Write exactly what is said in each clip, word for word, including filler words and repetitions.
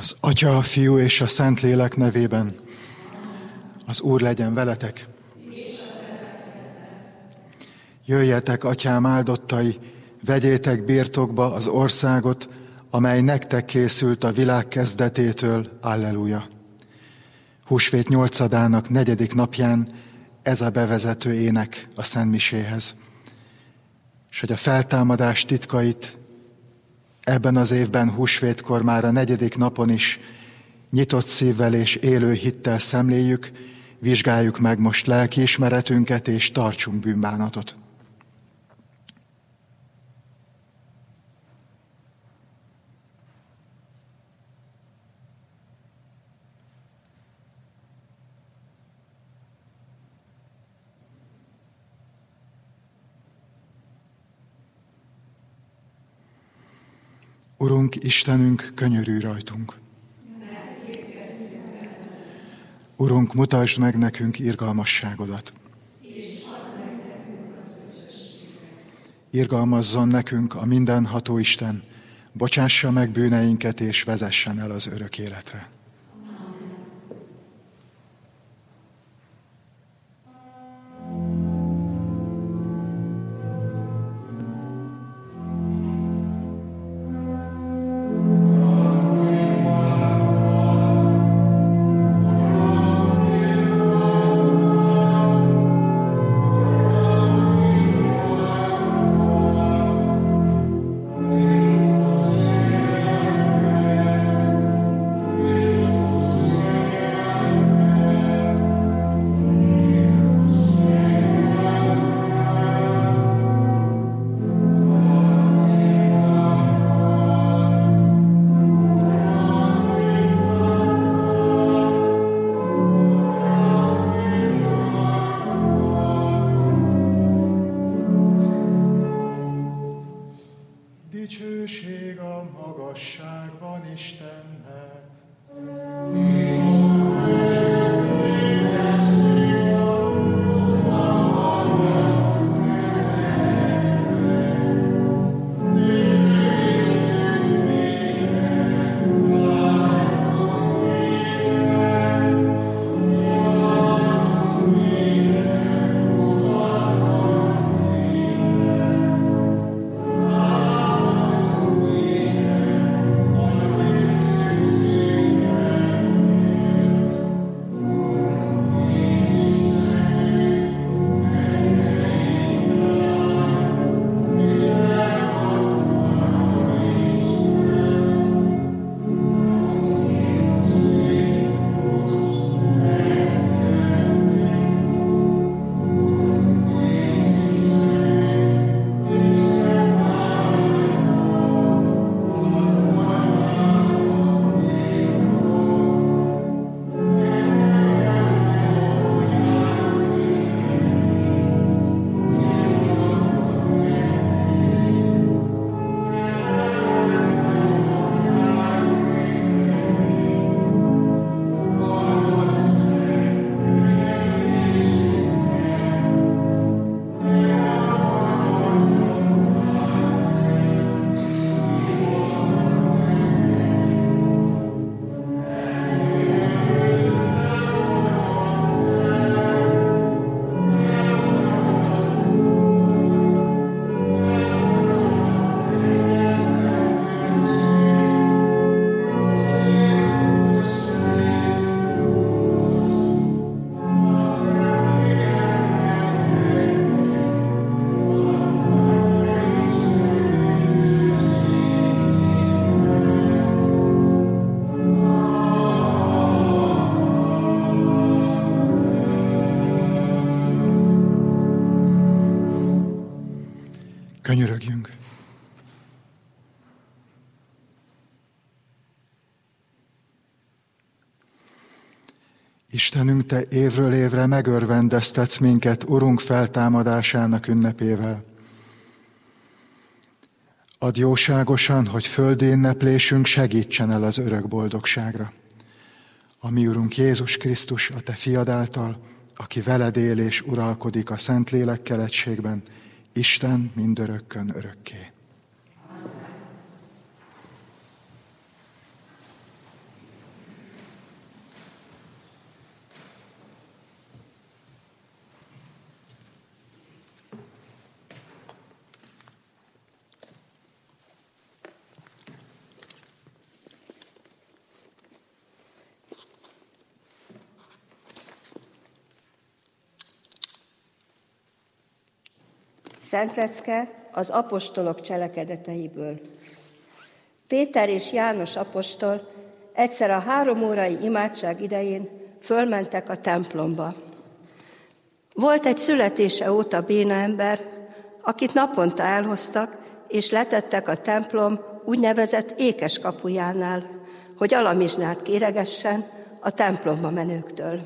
Az Atya, a Fiú és a Szentlélek nevében. Az Úr legyen veletek. Jöjjetek, Atyám áldottai, vegyétek birtokba az országot, amely nektek készült a világ kezdetétől. Alleluja. Húsvét nyolcadának negyedik napján ez a bevezető ének a szentmiséhez. És hogy a feltámadás titkait ebben az évben húsvétkor már a negyedik napon is nyitott szívvel és élő hittel szemléljük, vizsgáljuk meg most lelkiismeretünket és tartsunk bűnbánatot. Urunk, Istenünk, könyörülj rajtunk. Urunk, mutasd meg nekünk irgalmasságodat. Irgalmazzon nekünk a mindenható Isten, bocsássa meg bűneinket és vezessen el az örök életre. Dicsőség a magasságban Istennek. Könyörögjünk. Istenünk, Te évről évre megörvendeztetsz minket Urunk feltámadásának ünnepével. Add jóságosan, hogy földi ünneplésünk segítsen el az örök boldogságra. A mi Urunk Jézus Krisztus, a Te fiad által, aki veled él és uralkodik a Szentlélekkel egységben, Isten mindörökkön örökké. Szent lecke az apostolok cselekedeteiből. Péter és János apostol egyszer a három órai imádság idején fölmentek a templomba. Volt egy születése óta béna ember, akit naponta elhoztak, és letettek a templom úgynevezett ékes kapujánál, hogy alamizsnát kéregessen a templomba menőktől.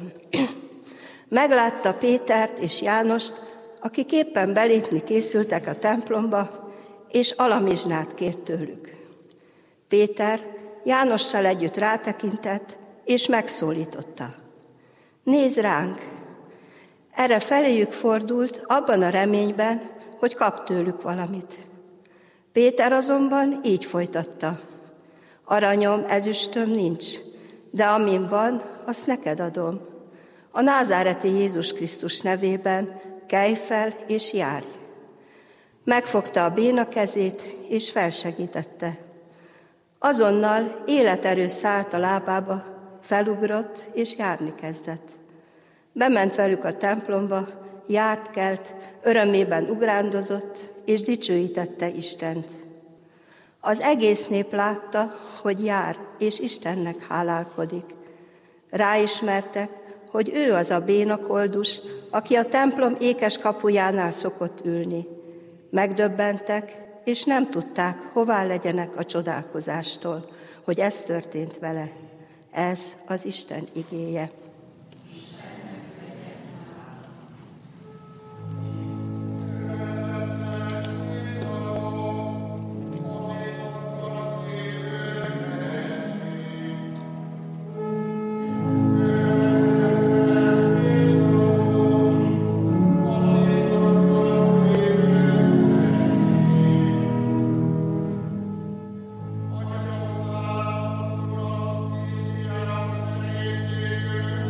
Meglátta Pétert és Jánost, akik éppen belépni készültek a templomba, és alamizsnát kért tőlük. Péter Jánossal együtt rátekintett, és megszólította. Nézz ránk! Erre feléjük fordult, abban a reményben, hogy kap tőlük valamit. Péter azonban így folytatta. Aranyom, ezüstöm nincs, de amin van, azt neked adom. A názáreti Jézus Krisztus nevében kelj fel és járj. Megfogta a béna kezét, és felsegítette. Azonnal életerő szállt a lábába, felugrott, és járni kezdett. Bement velük a templomba, járt kelt, örömében ugrándozott, és dicsőítette Istent. Az egész nép látta, hogy jár, és Istennek hálálkodik. Ráismertek, hogy ő az a béna koldus, aki a templom ékes kapujánál szokott ülni. Megdöbbentek, és nem tudták, hová legyenek a csodálkozástól, hogy ez történt vele. Ez az Isten igéje. Atyám,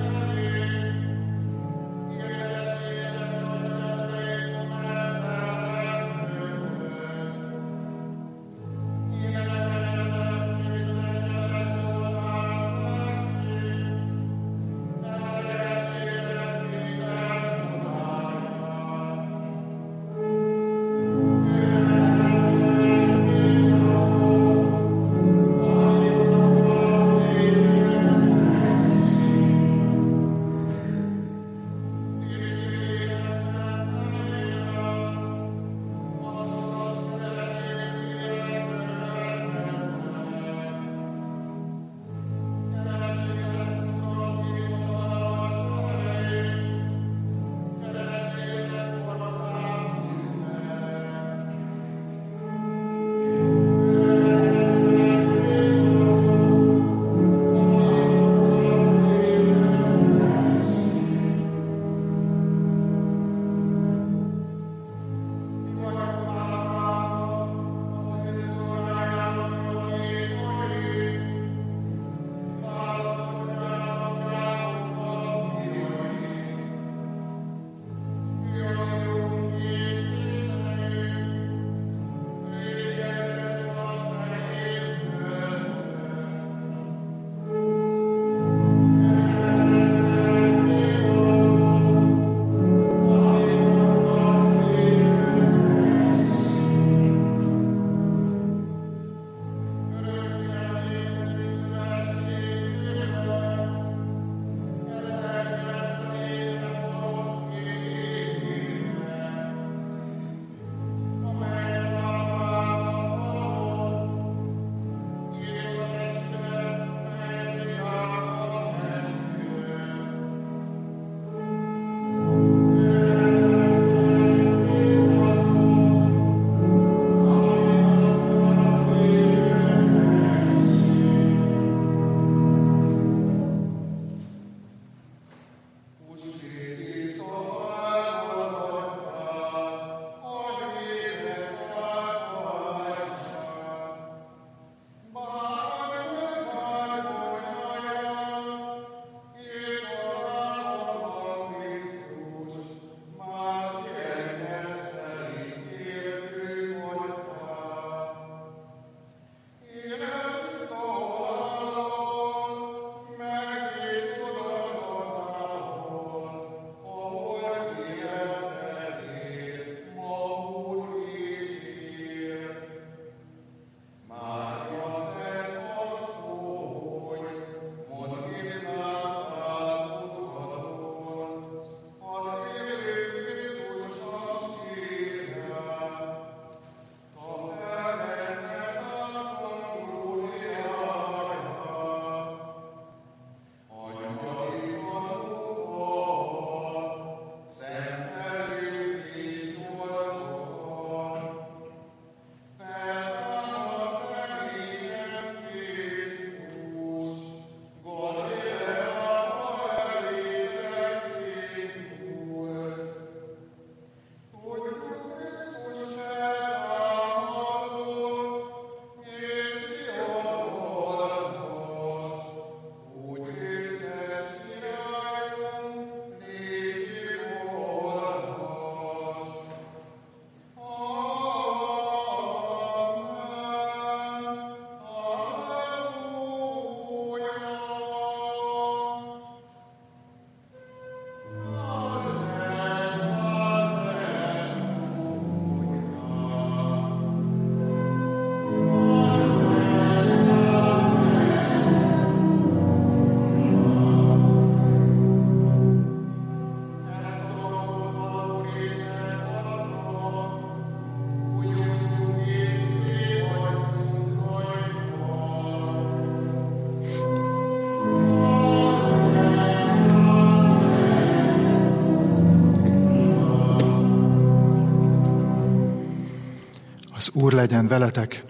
Az Úr legyen veletek.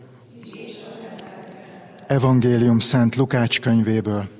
Evangélium Szent Lukács könyvéből.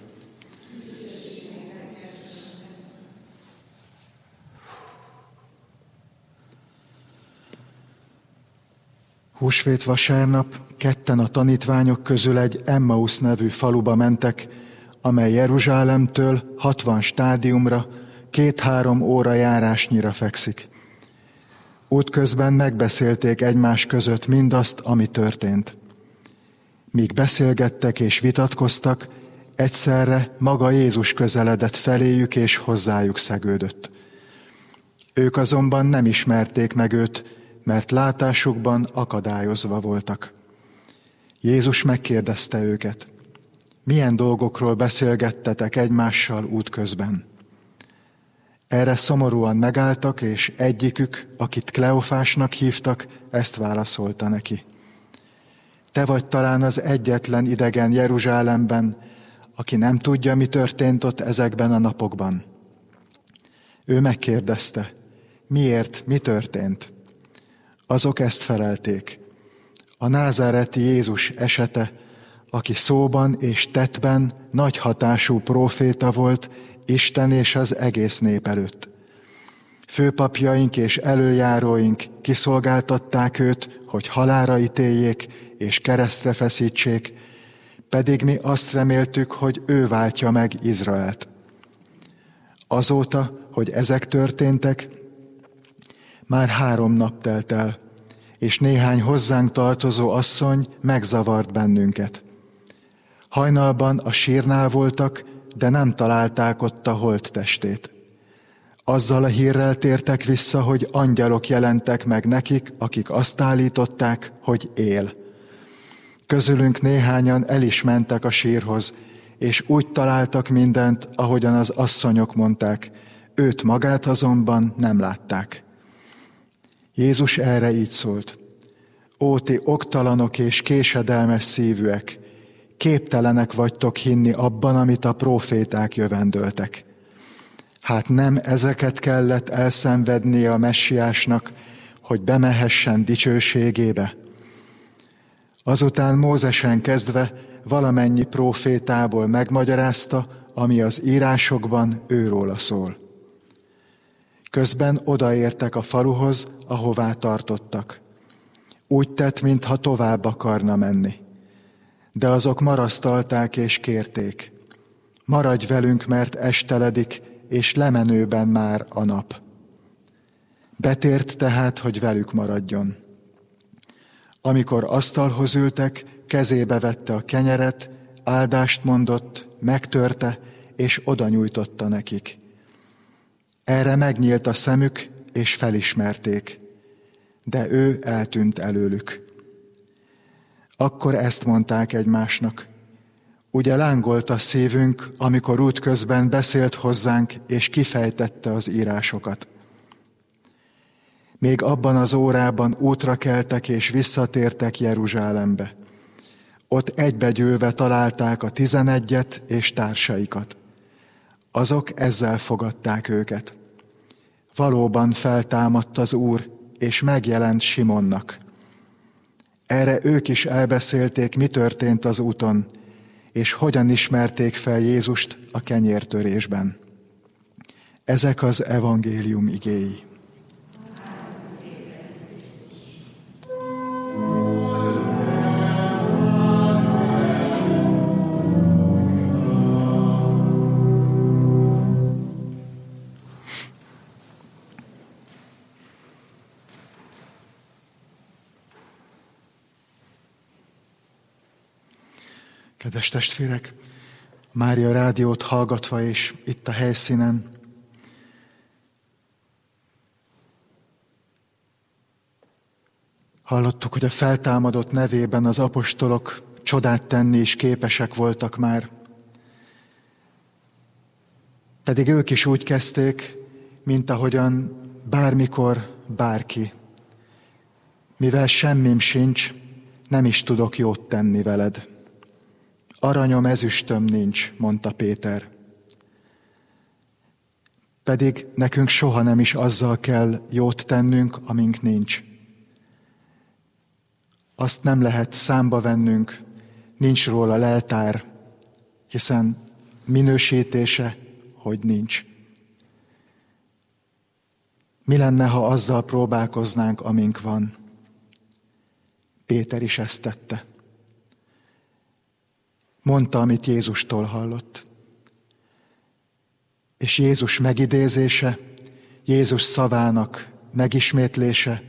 Húsvét vasárnap ketten a tanítványok közül egy Emmausz nevű faluba mentek, amely Jeruzsálemtől hatvan stádiumra, két-három óra járásnyira fekszik. Útközben megbeszélték egymás között mindazt, ami történt. Míg beszélgettek és vitatkoztak, egyszerre maga Jézus közeledett feléjük és hozzájuk szegődött. Ők azonban nem ismerték meg őt, mert látásukban akadályozva voltak. Jézus megkérdezte őket: milyen dolgokról beszélgettetek egymással útközben? Erre szomorúan megálltak, és egyikük, akit Kleofásnak hívtak, ezt válaszolta neki: te vagy talán az egyetlen idegen Jeruzsálemben, aki nem tudja, mi történt ott ezekben a napokban. Ő megkérdezte: miért, mi történt? Azok ezt felelték: a názáreti Jézus esete, aki szóban és tettben nagy hatású próféta volt Isten és az egész nép előtt. Főpapjaink és elöljáróink kiszolgáltatták őt, hogy halálra ítéljék és keresztre feszítsék, pedig mi azt reméltük, hogy ő váltja meg Izraelt. Azóta, hogy ezek történtek, már három nap telt el, és néhány hozzánk tartozó asszony megzavart bennünket. Hajnalban a sírnál voltak, de nem találták ott a holttestét. Azzal a hírrel tértek vissza, hogy angyalok jelentek meg nekik, akik azt állították, hogy él. Közülünk néhányan el is mentek a sírhoz, és úgy találtak mindent, ahogyan az asszonyok mondták, őt magát azonban nem látták. Jézus erre így szólt: ó, ti oktalanok és késedelmes szívűek, képtelenek vagytok hinni abban, amit a próféták jövendöltek. Hát nem ezeket kellett elszenvednie a messiásnak, hogy bemehessen dicsőségébe? Azután Mózesen kezdve valamennyi prófétából megmagyarázta, ami az írásokban őróla szól. Közben odaértek a faluhoz, ahová tartottak. Úgy tett, mintha tovább akarna menni. De azok marasztalták és kérték: maradj velünk, mert esteledik, és lemenőben már a nap. Betért tehát, hogy velük maradjon. Amikor asztalhoz ültek, kezébe vette a kenyeret, áldást mondott, megtörte, és oda nyújtotta nekik. Erre megnyílt a szemük, és felismerték, de ő eltűnt előlük. Akkor ezt mondták egymásnak: ugye lángolt a szívünk, amikor útközben beszélt hozzánk, és kifejtette az írásokat. Még abban az órában útra keltek, és visszatértek Jeruzsálembe. Ott egybegyűlve találták a tizenegyet és társaikat. Azok ezzel fogadták őket: valóban feltámadt az Úr, és megjelent Simonnak. Erre ők is elbeszélték, mi történt az úton, és hogyan ismerték fel Jézust a kenyértörésben. Ezek az evangélium igéi. Kedves testvérek, Mária rádiót hallgatva és itt a helyszínen, hallottuk, hogy a feltámadott nevében az apostolok csodát tenni is képesek voltak már. Pedig ők is úgy kezdték, mint ahogyan bármikor bárki. Mivel semmim sincs, nem is tudok jót tenni veled. Aranyom, ezüstöm nincs, mondta Péter. Pedig nekünk soha nem is azzal kell jót tennünk, amink nincs. azt nem lehet számba vennünk, nincs róla leltár, hiszen minősítése, hogy nincs. Mi lenne, ha azzal próbálkoznánk, amink van? Péter is ezt tette. Mondta, amit Jézustól hallott. És Jézus megidézése, Jézus szavának megismétlése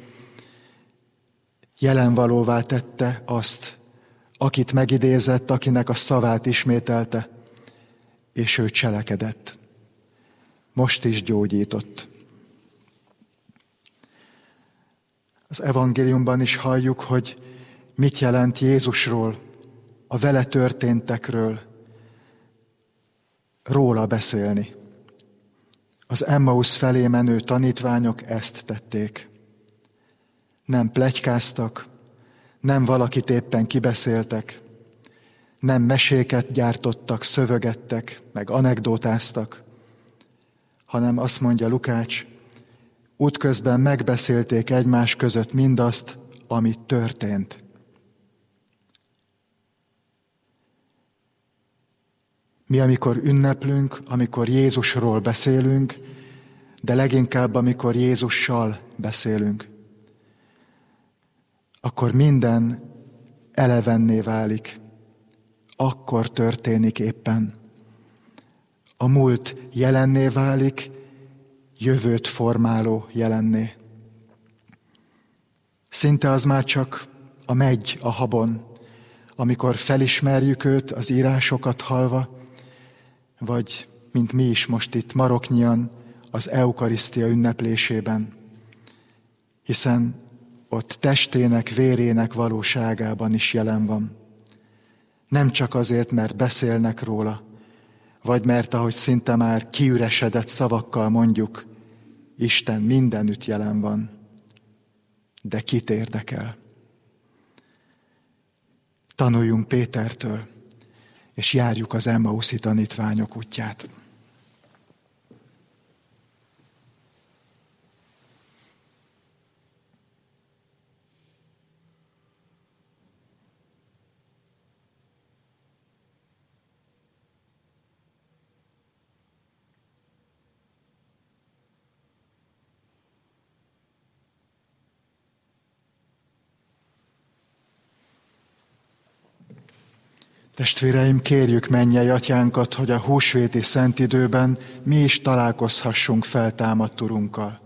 jelenvalóvá tette azt, akit megidézett, akinek a szavát ismételte, és ő cselekedett. Most is gyógyított. Az evangéliumban is halljuk, hogy mit jelent Jézusról, a vele történtekről róla beszélni. Az Emmausz felé menő tanítványok ezt tették. Nem pletykáztak, nem valakit éppen kibeszéltek, nem meséket gyártottak, szövögettek, meg anekdótáztak, hanem azt mondja Lukács, útközben megbeszélték egymás között mindazt, ami történt. Mi, amikor ünneplünk, amikor Jézusról beszélünk, de leginkább, amikor Jézussal beszélünk, akkor minden elevenné válik. Akkor történik éppen. A múlt jelenné válik, jövőt formáló jelenné. Szinte az már csak a megy a habon, amikor felismerjük őt az írásokat hallva, vagy, mint mi is most itt maroknyian, az eukarisztia ünneplésében, hiszen ott testének, vérének valóságában is jelen van. Nem csak azért, mert beszélnek róla, vagy mert, ahogy szinte már kiüresedett szavakkal mondjuk, Isten mindenütt jelen van, de kit érdekel? Tanuljunk Pétertől, és járjuk az Emmauszi tanítványok útját. Testvéreim, kérjük mennyei atyánkat, hogy a húsvéti szentidőben mi is találkozhassunk feltámadt Urunkkal.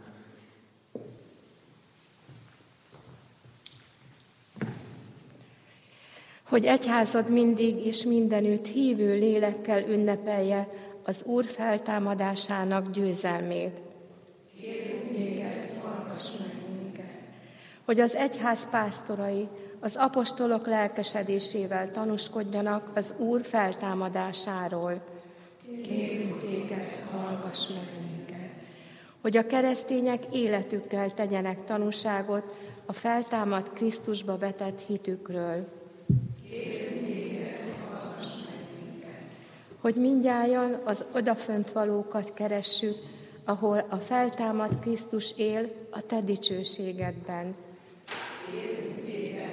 Hogy egyházad mindig és mindenütt hívő lélekkel ünnepelje az Úr feltámadásának győzelmét. Kérjük téged, hallgass meg minket. Hogy az egyház pásztorai az apostolok lelkesedésével tanúskodjanak az Úr feltámadásáról. Kérünk téged, hallgass meg minket. Hogy a keresztények életükkel tegyenek tanúságot a feltámadt Krisztusba vetett hitükről. Kérünk téged, hallgass meg minket. Hogy mindnyájan az odafönt valókat keressük, ahol a feltámadt Krisztus él a te dicsőségedben. Kérünk téged,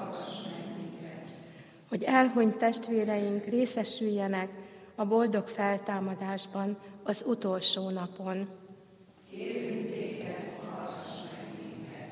hogy elhunyt testvéreink részesüljenek a boldog feltámadásban az utolsó napon. Kérünk téged, hallgass meg minket.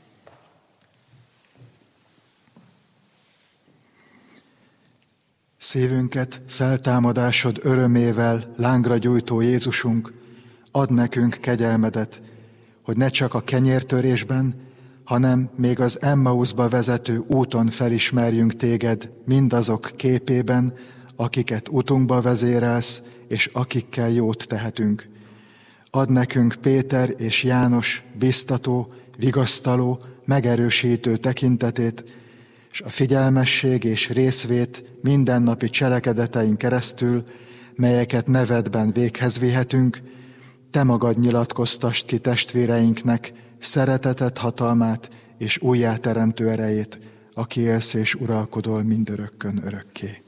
Szívünket feltámadásod örömével lángra gyújtó Jézusunk, add nekünk kegyelmedet, hogy ne csak a kenyértörésben, hanem még az Emmauszba vezető úton felismerjünk téged mindazok képében, akiket utunkba vezérelsz, és akikkel jót tehetünk. Add nekünk Péter és János biztató, vigasztaló, megerősítő tekintetét, és a figyelmesség és részvét mindennapi cselekedeteink keresztül, melyeket nevedben véghez vihetünk, te magad nyilatkoztasd ki testvéreinknek szereteted hatalmát és újjáteremtő erejét, aki élsz és uralkodol mindörökkön örökké.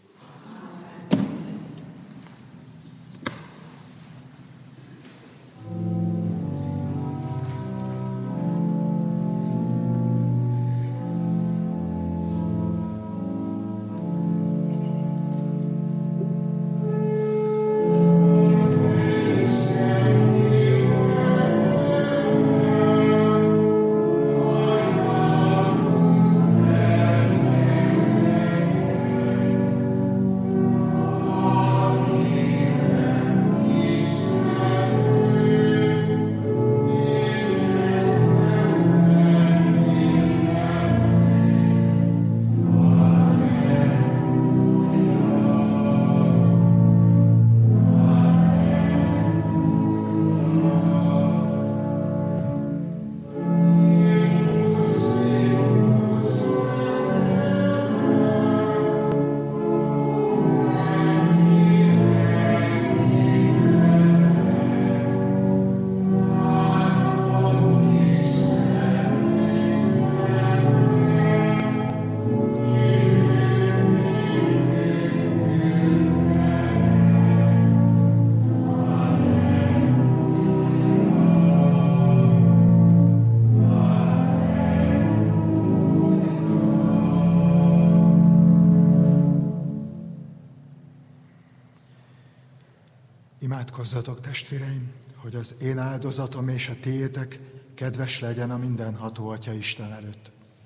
Imádkozzatok, testvéreim, hogy az én áldozatom és a tiétek kedves legyen a mindenható Atya Isten előtt.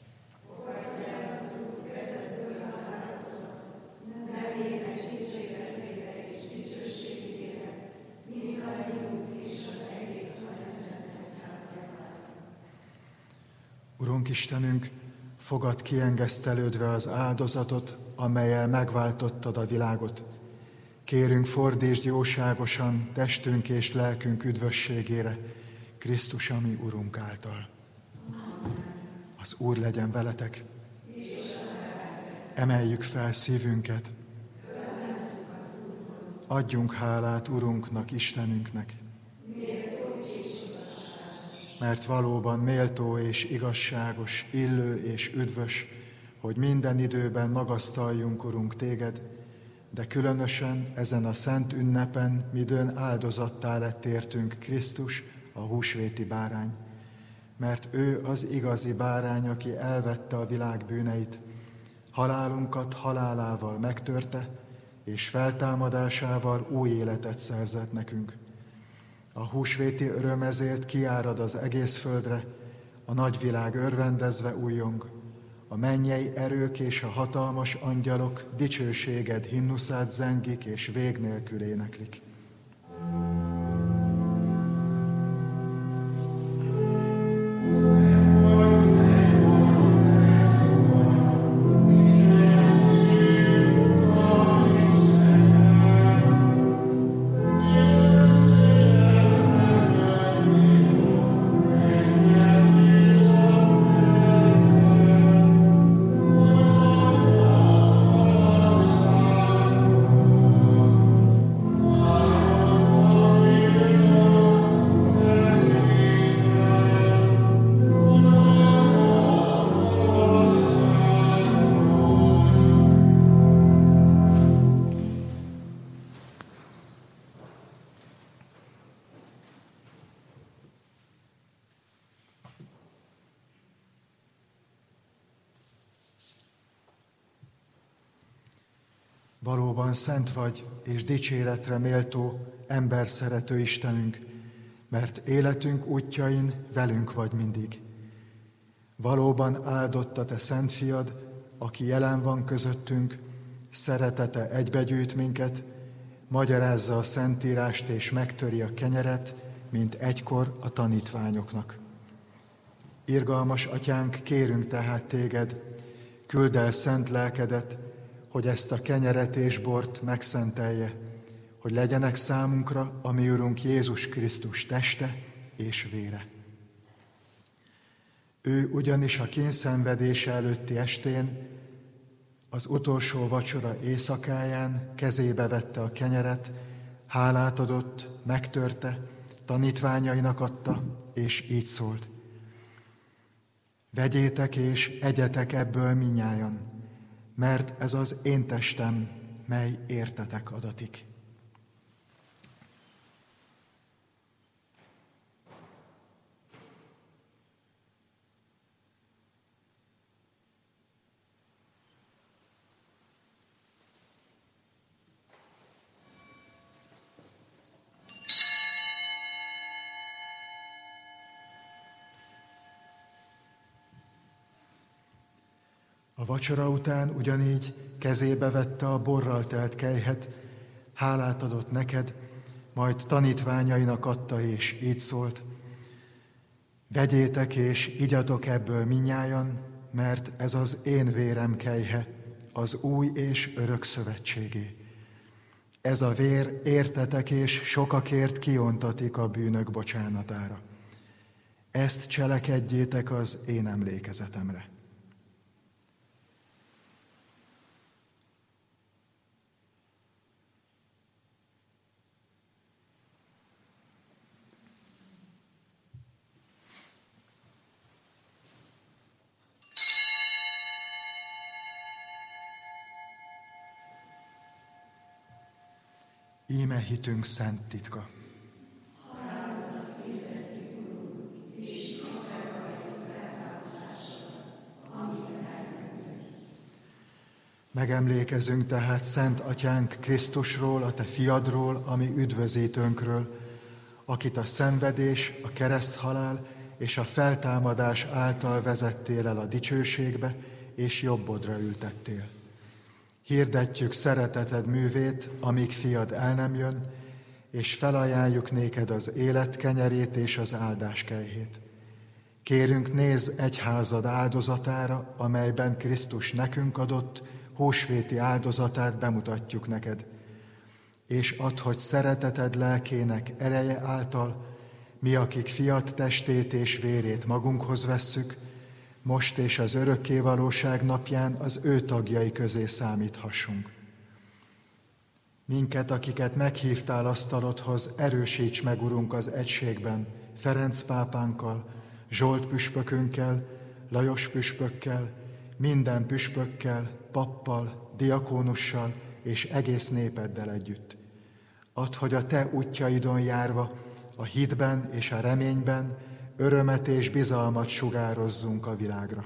Urunk Istenünk, fogad kiengesztelődve az áldozatot, amellyel megváltottad a világot. Kérünk, fordítsd jóságosan testünk és lelkünk üdvösségére, Krisztus, ami Urunk által. Az Úr legyen veletek. Emeljük fel szívünket. Adjunk hálát Urunknak, Istenünknek. Mert valóban méltó és igazságos, illő és üdvös, hogy minden időben magasztaljunk, Urunk, téged, de különösen ezen a szent ünnepen, midőn áldozattá lett értünk Krisztus, a húsvéti bárány. Mert ő az igazi bárány, aki elvette a világ bűneit, halálunkat halálával megtörte, és feltámadásával új életet szerzett nekünk. A húsvéti öröm ezért kiárad az egész földre, a nagyvilág örvendezve újjong, a mennyei erők és a hatalmas angyalok dicsőséged himnuszát zengik és vég nélkül éneklik. Valóban szent vagy, és dicséretre méltó, emberszerető Istenünk, mert életünk útjain velünk vagy mindig. Valóban áldott a te szent fiad, aki jelen van közöttünk, szeretete egybegyűjt minket, magyarázza a szentírást és megtöri a kenyeret, mint egykor a tanítványoknak. Irgalmas Atyánk, kérünk tehát téged, küldd el szent lelkedet, hogy ezt a kenyeret és bort megszentelje, hogy legyenek számunkra a mi Urunk Jézus Krisztus teste és vére. Ő ugyanis a kényszenvedése előtti estén, az utolsó vacsora éjszakáján kezébe vette a kenyeret, hálát adott, megtörte, tanítványainak adta, és így szólt: vegyétek és egyetek ebből minnyájan, mert ez az én testem, mely értetek adatik. A vacsora után ugyanígy kezébe vette a borral telt kelyhet, hálát adott neked, majd tanítványainak adta, és így szólt: vegyétek és igyatok ebből minnyájan, mert ez az én vérem kelyhe, az új és örök szövetségé. Ez a vér értetek és sokakért kiontatik a bűnök bocsánatára. Ezt cselekedjétek az én emlékezetemre. Íme hitünk szent titka. Megemlékezünk tehát Szent Atyánk Krisztusról, a Te fiadról, ami üdvözítőnkről, akit a szenvedés, a kereszthalál és a feltámadás által vezettél el a dicsőségbe, és jobbodra ültettél. Hirdetjük szereteted művét, amíg fiad el nem jön, és felajánljuk néked az élet kenyerét és az áldás kejhét. Kérünk, nézz egyházad áldozatára, amelyben Krisztus nekünk adott, húsvéti áldozatát bemutatjuk neked, és add, hogy szereteted lelkének ereje által, mi, akik fiat testét és vérét magunkhoz vesszük, most és az örökkévalóság napján az ő tagjai közé számíthassunk. Minket, akiket meghívtál asztalodhoz, erősíts meg, Urunk, az egységben, Ferenc pápánkkal, Zsolt püspökünkkel, Lajos püspökkel, minden püspökkel, pappal, diakónussal és egész népeddel együtt. Add, hogy a Te útjaidon járva, a hitben és a reményben örömet és bizalmat sugározzunk a világra.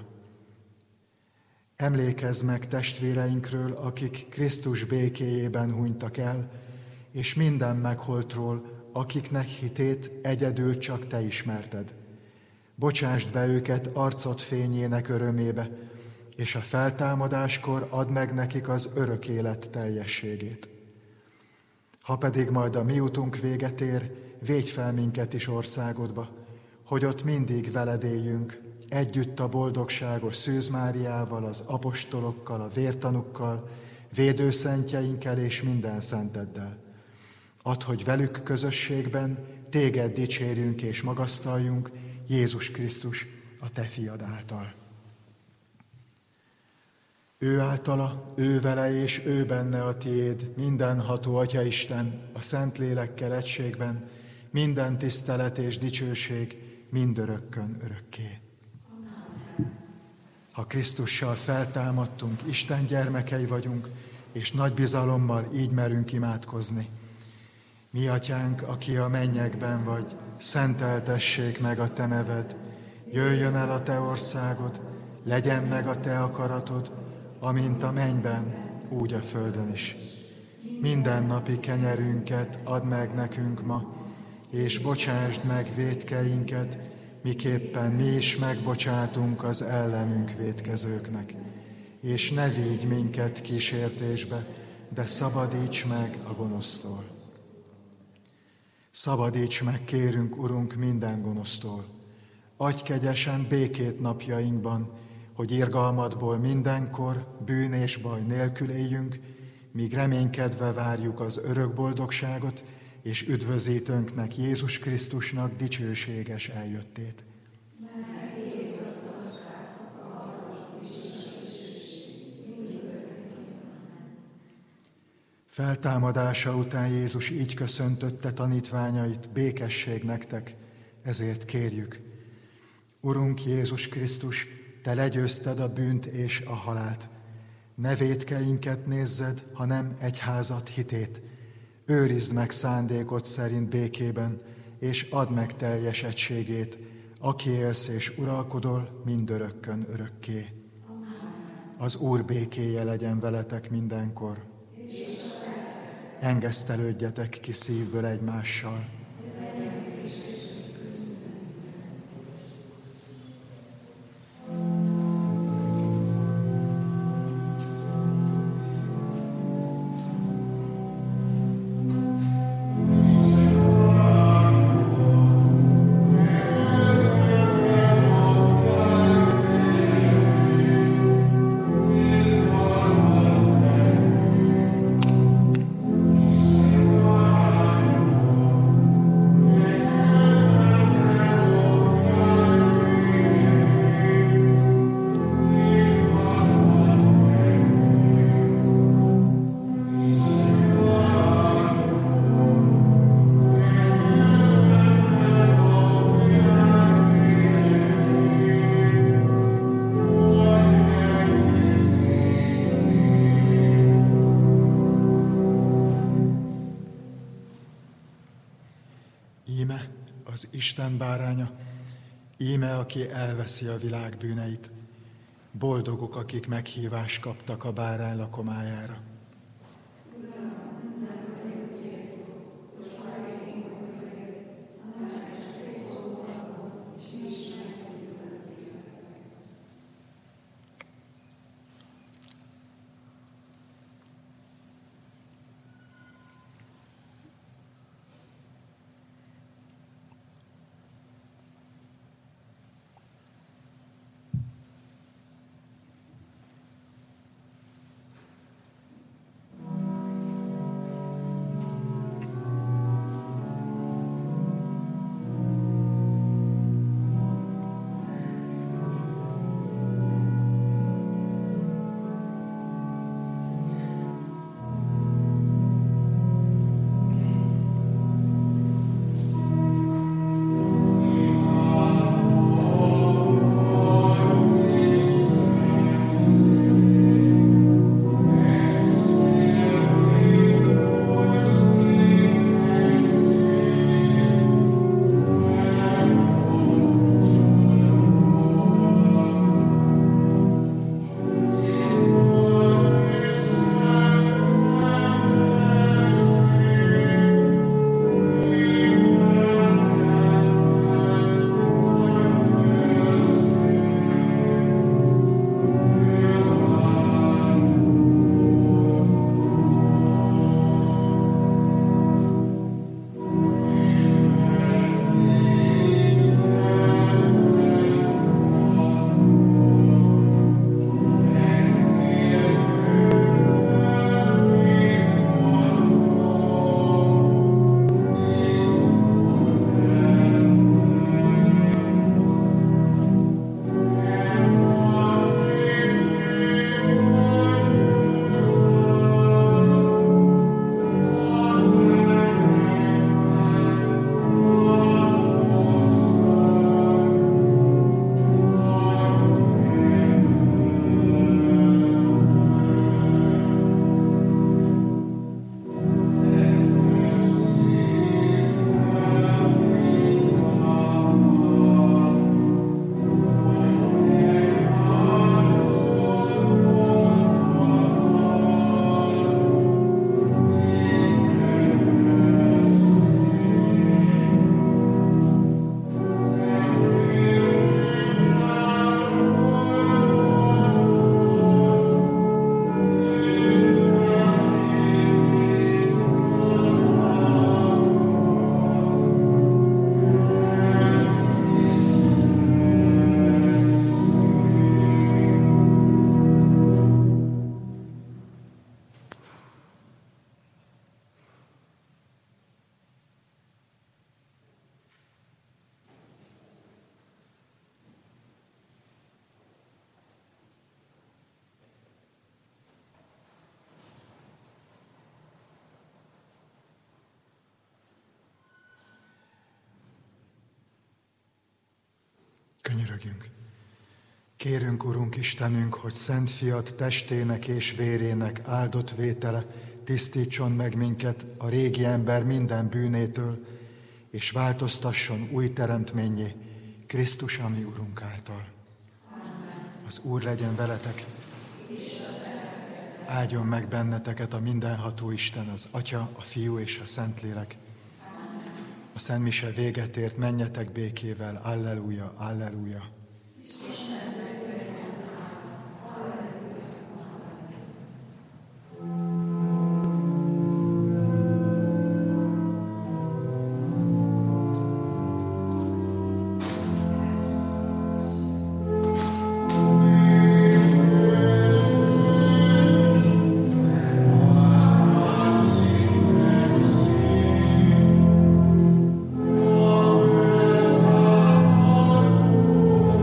Emlékezz meg testvéreinkről, akik Krisztus békéjében hunytak el, és minden megholtról, akiknek hitét egyedül csak Te ismerted. Bocsásd be őket arcod fényének örömébe, és a feltámadáskor add meg nekik az örök élet teljességét. Ha pedig majd a mi utunk véget ér, védj fel minket is országodba, hogy ott mindig veled éljünk, együtt a boldogságos Szűz Máriával, az apostolokkal, a vértanukkal, védőszentjeinkkel és minden szenteddel. Add, hogy velük közösségben téged dicsérjünk és magasztaljunk, Jézus Krisztus, a Te fiad által. Ő általa, ő vele és ő benne a tiéd, mindenható Atyaisten, a Szentlélekkel egységben, minden tisztelet és dicsőség mindörökkön örökké. Ha Krisztussal feltámadtunk, Isten gyermekei vagyunk, és nagy bizalommal így merünk imádkozni. Mi, Atyánk, aki a mennyekben vagy, szenteltessék meg a Te neved, jöjjön el a Te országod, legyen meg a Te akaratod, amint a mennyben, úgy a földön is. Minden napi kenyerünket add meg nekünk ma, és bocsásd meg vétkeinket, miképpen mi is megbocsátunk az ellenünk vétkezőknek. És ne vigy minket kísértésbe, de szabadíts meg a gonosztól. Szabadíts meg, kérünk, Urunk, minden gonosztól. Adj kegyesen békét napjainkban, hogy irgalmadból mindenkor bűn és baj nélkül éljünk, míg reménykedve várjuk az örök boldogságot, és üdvözítőnknek, Jézus Krisztusnak dicsőséges eljöttét. Feltámadása után Jézus így köszöntötte tanítványait: békesség nektek, ezért kérjük. Urunk Jézus Krisztus, Te legyőzted a bűnt és a halált. Ne vétkeinket nézzed, hanem egyházad hitét. Őrizd meg szándékod szerint békében, és add meg teljes egységét, aki élsz és uralkodol mindörökkön örökké. Az Úr békéje legyen veletek mindenkor. Engesztelődjetek ki szívből egymással. Az Isten báránya, íme, aki elveszi a világ bűneit. Boldogok, akik meghívást kaptak a bárány lakomájára. Könyörögjünk. Kérünk, Urunk Istenünk, hogy Szent Fiad testének és vérének áldott vétele tisztítson meg minket a régi ember minden bűnétől, és változtasson új teremtménnyé Krisztus, ami Urunk által. Az Úr legyen veletek. Áldjon meg benneteket a mindenható Isten, az Atya, a Fiú és a Szentlélek. A Szent Mise véget ért, menjetek békével, alleluja, alleluja. Oh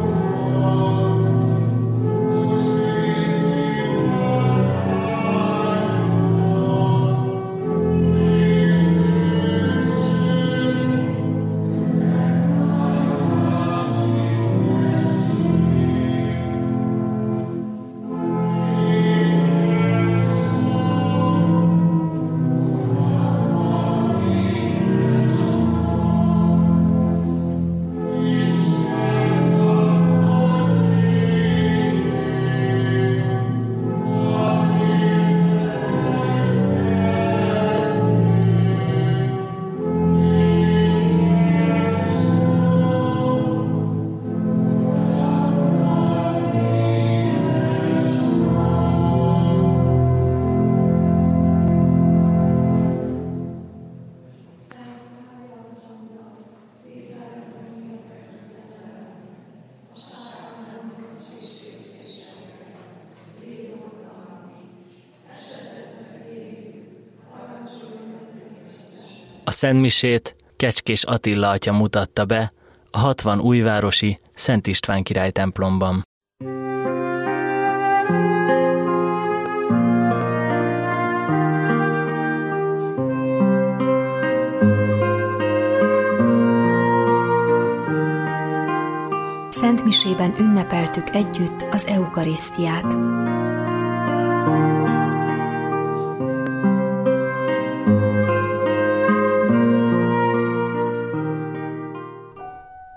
A szentmisét Kecskés Attila atya mutatta be a hatvan újvárosi Szent István király templomban. Szentmisében ünnepeltük együtt az eukarisztiát.